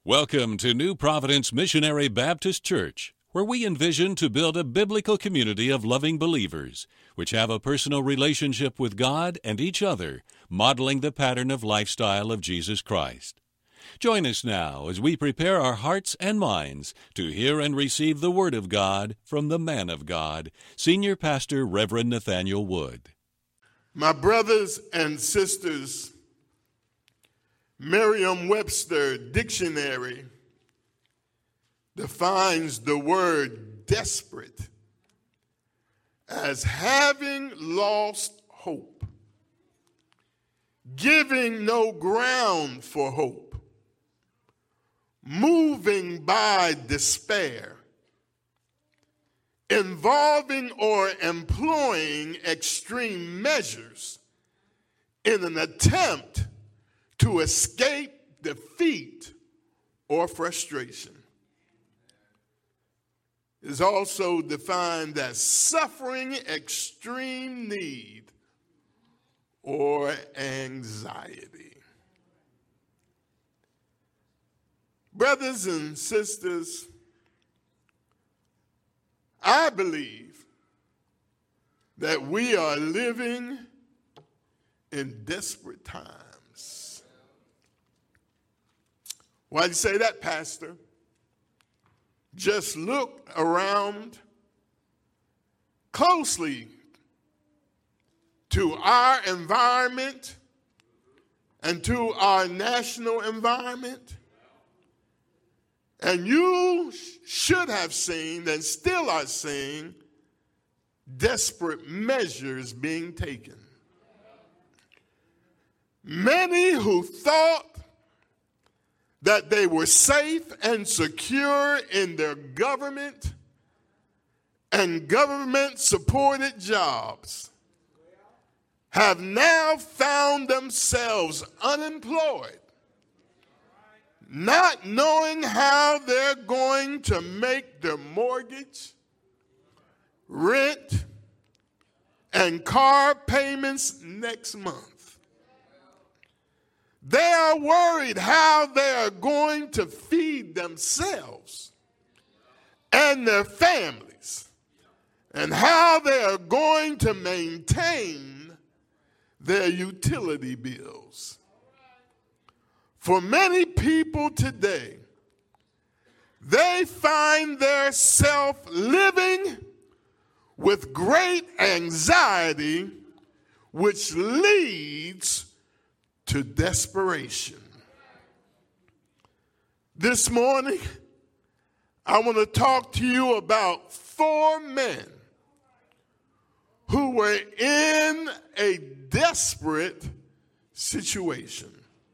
Welcome to New Providence Missionary Baptist Church, where we envision to build a biblical community of loving believers, which have a personal relationship with God and each other, modeling the pattern of lifestyle of Jesus Christ. Join us now as we prepare our hearts and minds to hear and receive the Word of God from the man of God, Senior Pastor Reverend Nathaniel Wood. My brothers and sisters, Merriam-Webster Dictionary defines the word desperate as having lost hope, giving no ground for hope, moving by despair, involving or employing extreme measures in an attempt to escape defeat or frustration. It is also defined as suffering extreme need or anxiety. Brothers and sisters, I believe that we are living in desperate times. Why do you say that, Pastor? Just look around closely to our environment and to our national environment, and you should have seen and still are seeing desperate measures being taken. Many who thought that they were safe and secure in their government and government-supported jobs have now found themselves unemployed, not knowing how they're going to make their mortgage, rent, and car payments next month. They are worried how they are going to feed themselves and their families, and how they are going to maintain their utility bills. For many people today, they find themselves living with great anxiety, which leads to desperation. This morning, I want to talk to you about 4 men who were in a desperate situation.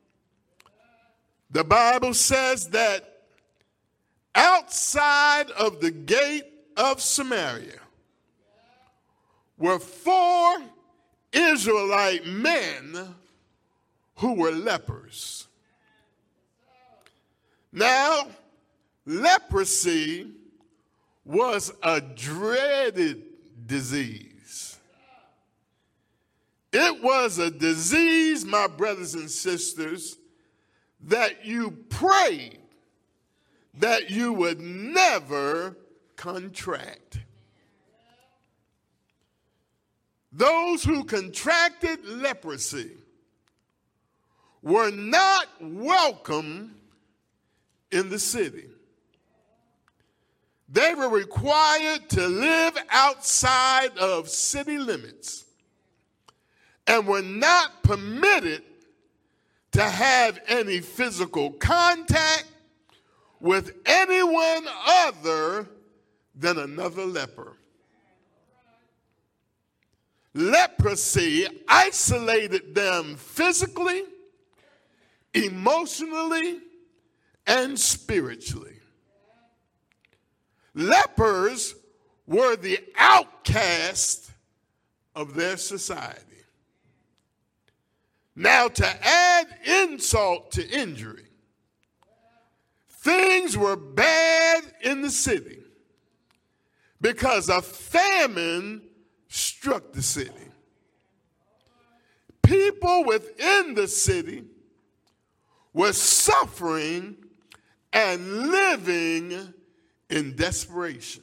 The Bible says that outside of the gate of Samaria were 4 Israelite men who were lepers. Now, leprosy was a dreaded disease. It was a disease, my brothers and sisters, that you prayed that you would never contract. Those who contracted leprosy were not welcome in the city. They were required to live outside of city limits and were not permitted to have any physical contact with anyone other than another leper. Leprosy isolated them physically, emotionally, and spiritually. Lepers were the outcast of their society. Now, to add insult to injury, things were bad in the city because a famine struck the city. People within the city were suffering and living in desperation.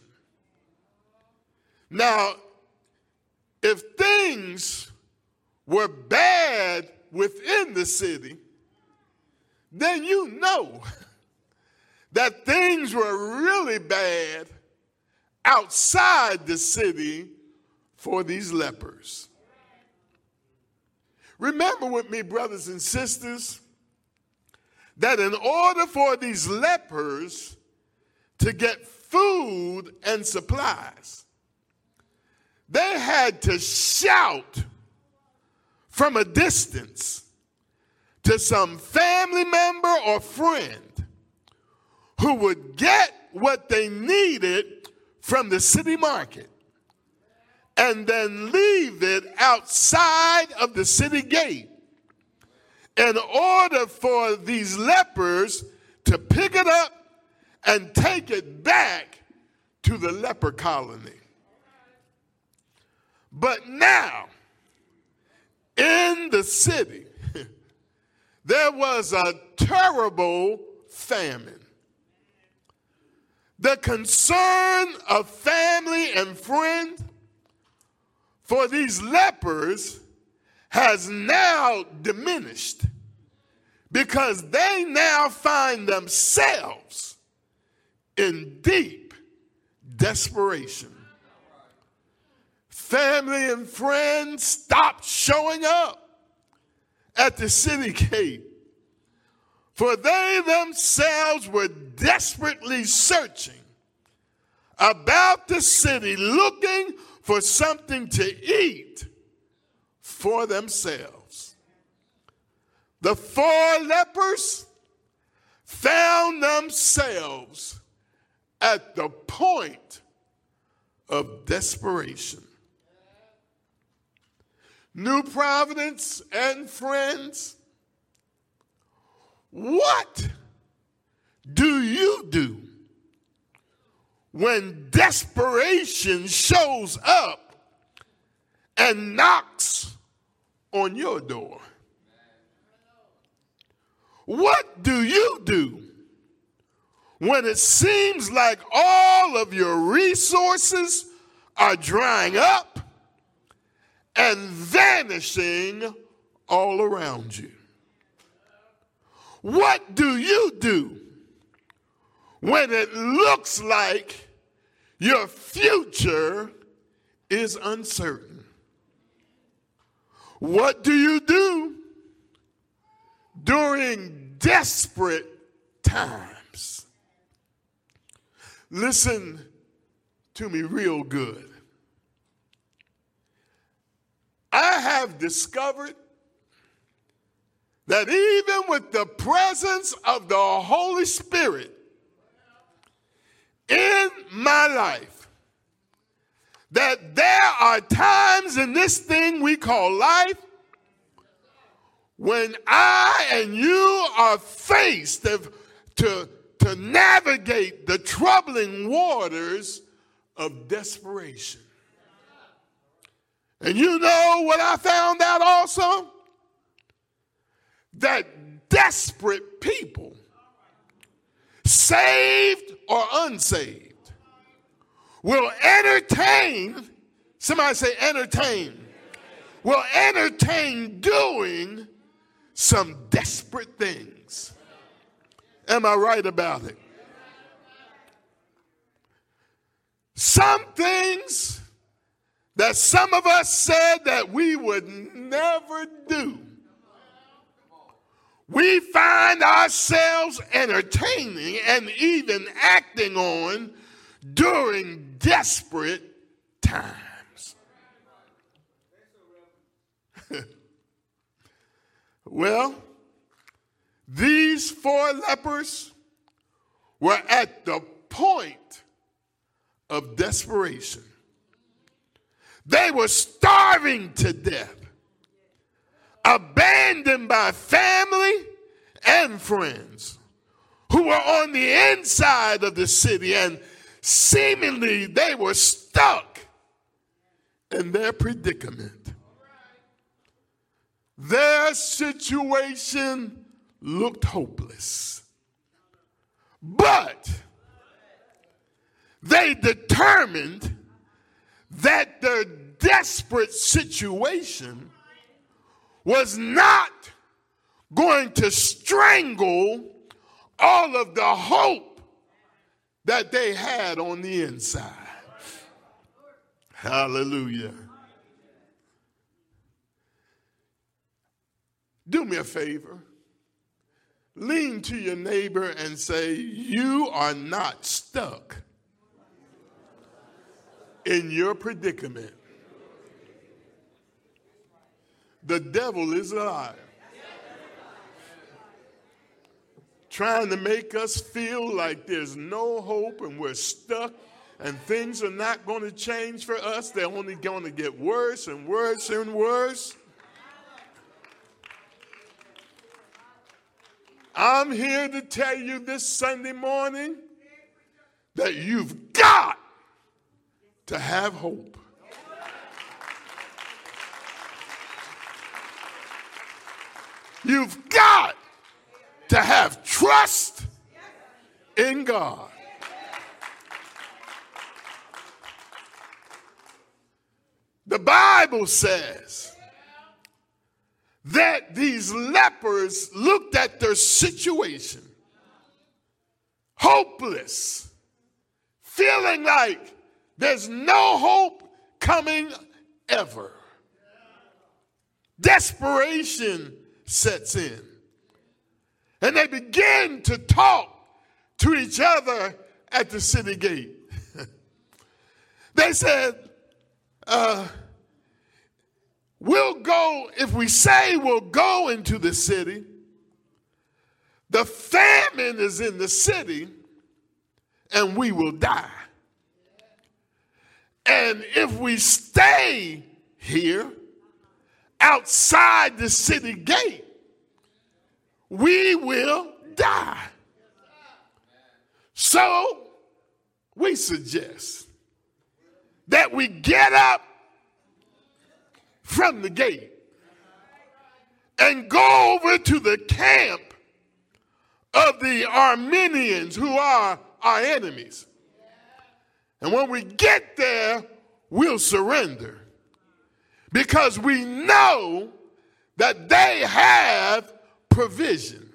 Now, if things were bad within the city, then you know that things were really bad outside the city for these lepers. Remember with me, brothers and sisters, that in order for these lepers to get food and supplies, they had to shout from a distance to some family member or friend who would get what they needed from the city market and then leave it outside of the city gate in order for these lepers to pick it up and take it back to the leper colony. But now, in the city, there was a terrible famine. The concern of family and friend for these lepers has now diminished because they now find themselves in deep desperation. Family and friends stopped showing up at the city gate, for they themselves were desperately searching about the city, looking for something to eat for themselves. The 4 lepers found themselves at the point of desperation. New Providence and friends, what do you do when desperation shows up and knocks on your door? What do you do when it seems like all of your resources are drying up and vanishing all around you? What do you do when it looks like your future is uncertain? What do you do during desperate times? Listen to me real good. I have discovered that even with the presence of the Holy Spirit in my life, that there are times in this thing we call life when I and you are faced to navigate the troubling waters of desperation. And you know what I found out also? That desperate people, saved or unsaved, will entertain, somebody say entertain, will entertain doing some desperate things. Am I right about it? Some things that some of us said that we would never do, we find ourselves entertaining and even acting on during desperate times. Well, these 4 lepers were at the point of desperation. They were starving to death, abandoned by family and friends who were on the inside of the city, and seemingly they were stuck in their predicament. Their situation looked hopeless. But they determined that their desperate situation was not going to strangle all of the hope that they had on the inside. Hallelujah. Do me a favor. Lean to your neighbor and say, you are not stuck in your predicament. The devil is a liar. Trying to make us feel like there's no hope and we're stuck and things are not going to change for us. They're only going to get worse and worse and worse. I'm here to tell you this Sunday morning that you've got to have hope. You've got to have trust in God. The Bible says that these lepers looked at their situation, hopeless, feeling like there's no hope coming ever. Desperation sets in. And they begin to talk to each other at the city gate. They said, we'll go, if we say we'll go into the city, the famine is in the city and we will die. And if we stay here outside the city gate, we will die. So we suggest that we get up from the gate and go over to the camp of the Armenians, who are our enemies. And when we get there, we'll surrender, because we know that they have provision.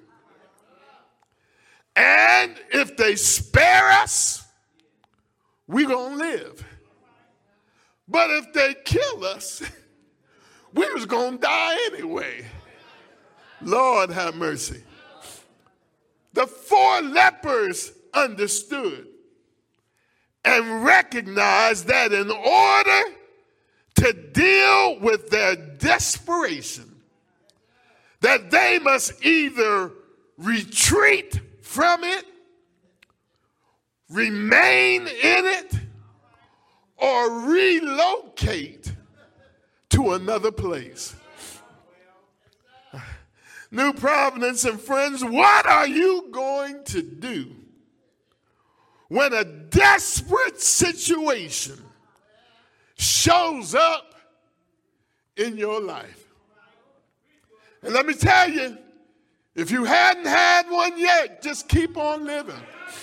And if they spare us, we're going to live. But if they kill us, we was going to die anyway. Lord have mercy. The 4 lepers understood and recognized that in order to deal with their desperation, that they must either retreat from it, remain in it, or relocate to another place. New Providence and friends, what are you going to do when a desperate situation shows up in your life? And let me tell you, if you hadn't had one yet, just keep on living.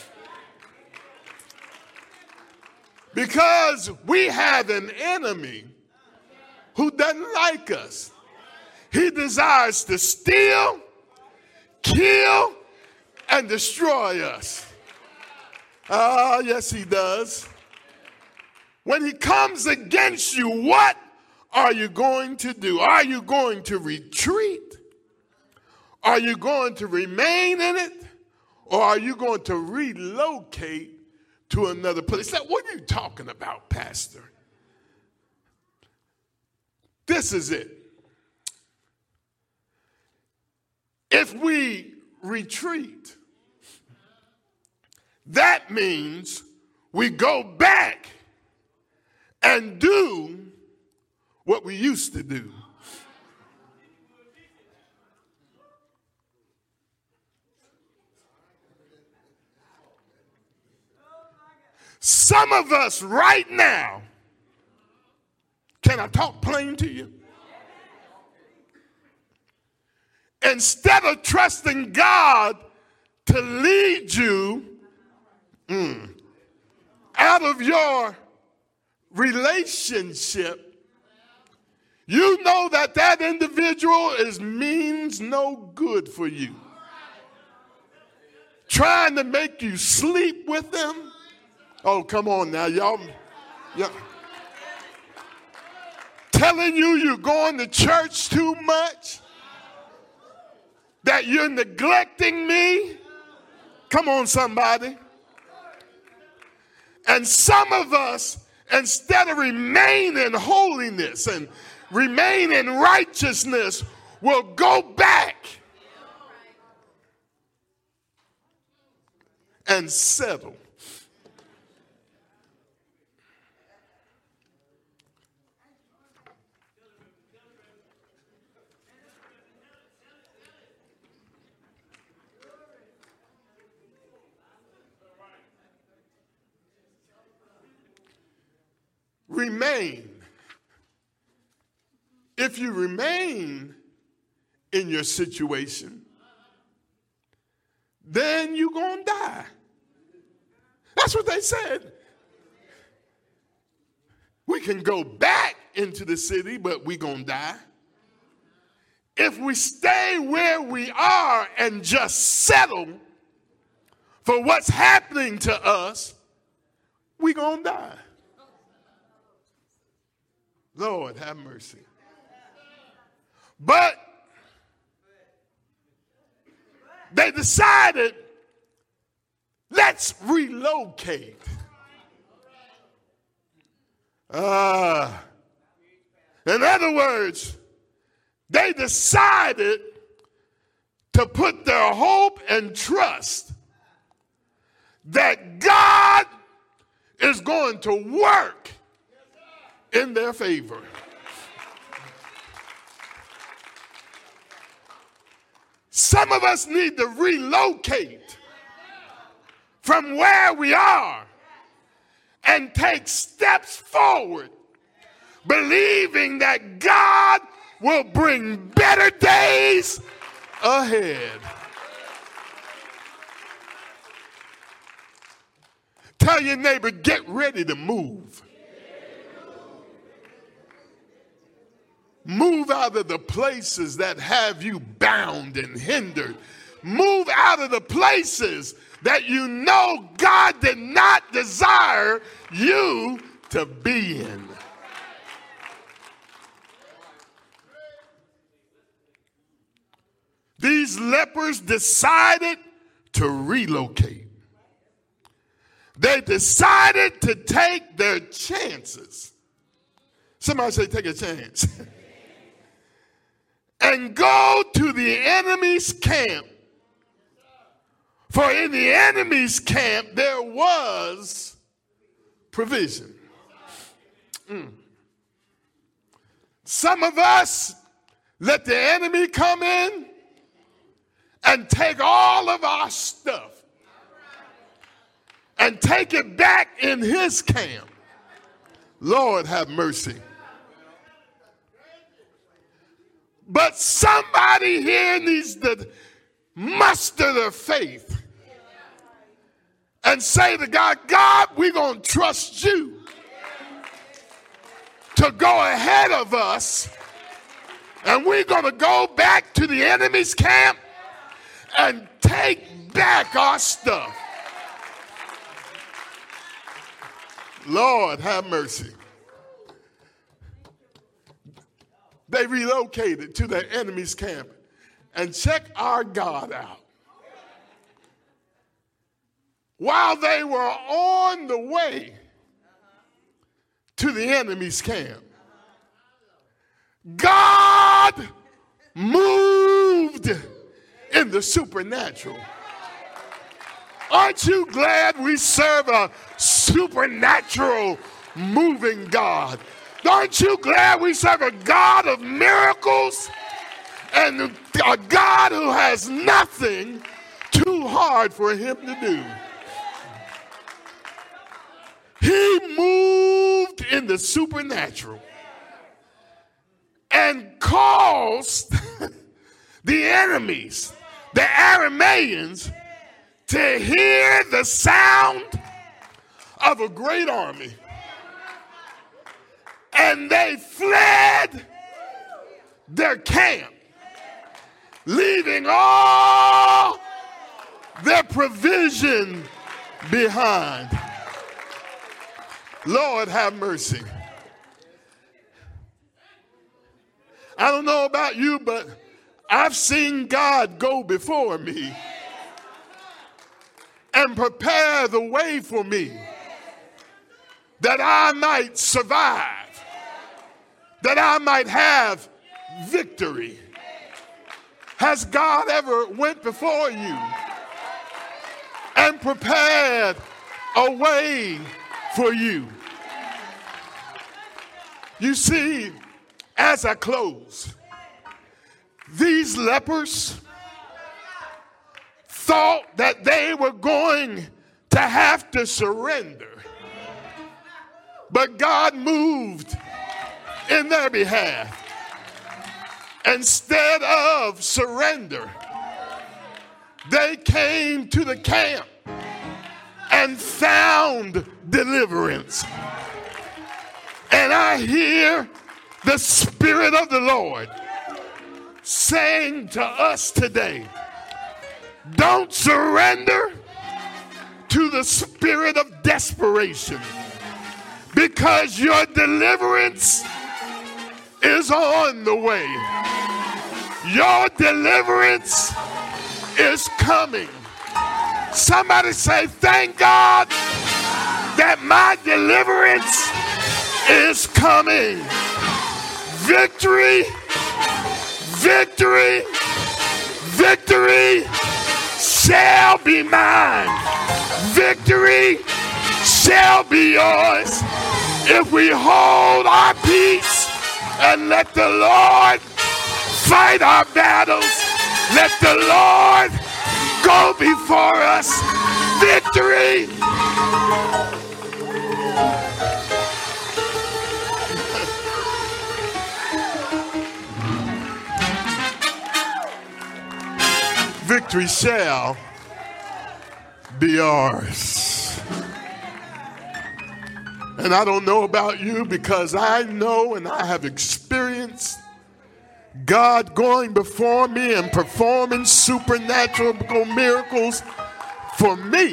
Because we have an enemy who doesn't like us. He desires to steal, kill, and destroy us. Yes, he does. When he comes against you, what are you going to do? Are you going to retreat? Are you going to remain in it? Or are you going to relocate to another place? Now, what are you talking about, Pastor? This is it. If we retreat, that means we go back and do what we used to do. Some of us right now, can I talk plain to you? Instead of trusting God to lead you of your relationship, you know that that individual means no good for you. Trying to make you sleep with them. Oh, come on now, y'all. Yeah. Telling you you're going to church too much. That you're neglecting me. Come on, somebody. And some of us, instead of remain in holiness and remain in righteousness, will go back and settle. Remain. If you remain in your situation, then you're going to die. That's what they said. We can go back into the city, but we're going to die. If we stay where we are and just settle for what's happening to us, we're going to die. Lord, have mercy. But they decided, let's relocate. In other words, they decided to put their hope and trust that God is going to work in their favor. Some of us need to relocate from where we are and take steps forward, believing that God will bring better days ahead. Tell your neighbor, get ready to move. Move out of the places that have you bound and hindered. Move out of the places that you know God did not desire you to be in. These lepers decided to relocate. They decided to take their chances. Somebody say, take a chance. And go to the enemy's camp. For in the enemy's camp there was provision. Some of us let the enemy come in and take all of our stuff and take it back in his camp. Lord, have mercy. But somebody here needs to muster their faith and say to God, God, we're going to trust you to go ahead of us, and we're going to go back to the enemy's camp and take back our stuff. Lord, have mercy. They relocated to their enemy's camp. And check our God out. While they were on the way to the enemy's camp, God moved in the supernatural. Aren't you glad we serve a supernatural moving God? Aren't you glad we serve a God of miracles and a God who has nothing too hard for him to do? He moved in the supernatural and caused the enemies, the Arameans, to hear the sound of a great army. And they fled their camp, leaving all their provision behind. Lord, have mercy. I don't know about you, but I've seen God go before me and prepare the way for me that I might survive, that I might have victory. Has God ever went before you and prepared a way for you? You see, as I close, these lepers thought that they were going to have to surrender, but God moved in their behalf. Instead of surrender, they came to the camp and found deliverance. And I hear the Spirit of the Lord saying to us today, don't surrender to the spirit of desperation, because your deliverance is on the way. Your deliverance is coming. Somebody say, thank God that my deliverance is coming. Victory, victory, victory shall be mine. Victory shall be yours if we hold our peace and let the Lord fight our battles. Let the Lord go before us. Victory. Victory shall be ours. And I don't know about you, because I know and I have experienced God going before me and performing supernatural miracles for me.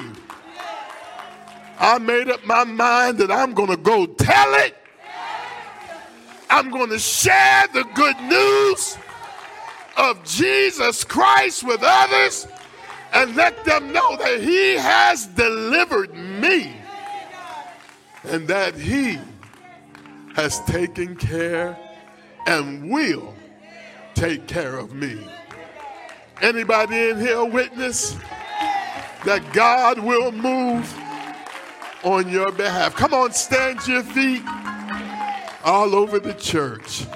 I made up my mind that I'm going to go tell it. I'm going to share the good news of Jesus Christ with others and let them know that He has delivered me and that He has taken care and will take care of me. Anybody in here witness that God will move on your behalf? Come on, stand to your feet all over the church.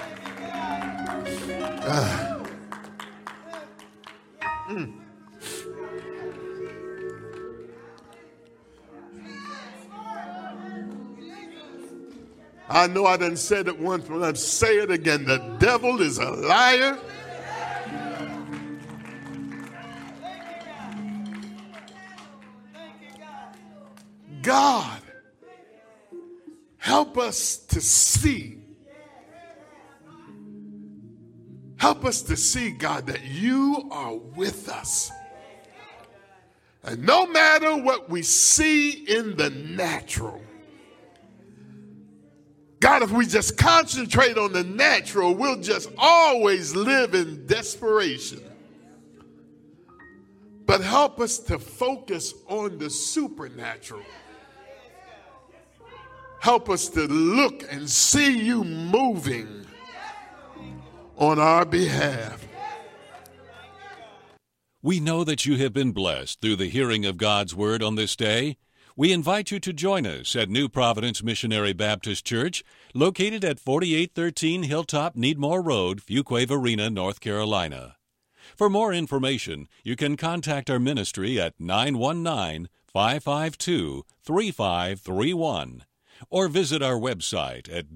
I know I done said it once, but I'll say it again. The devil is a liar. God, help us to see. Help us to see, God, that you are with us. And no matter what we see in the natural, God, if we just concentrate on the natural, we'll just always live in desperation. But help us to focus on the supernatural. Help us to look and see you moving on our behalf. We know that you have been blessed through the hearing of God's Word on this day. We invite you to join us at New Providence Missionary Baptist Church, located at 4813 Hilltop Needmore Road, Fuquay Arena, North Carolina. For more information, you can contact our ministry at 919-552-3531 or visit our website at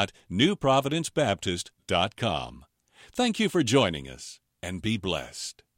www.newprovidencebaptist.com. Thank you for joining us, and be blessed.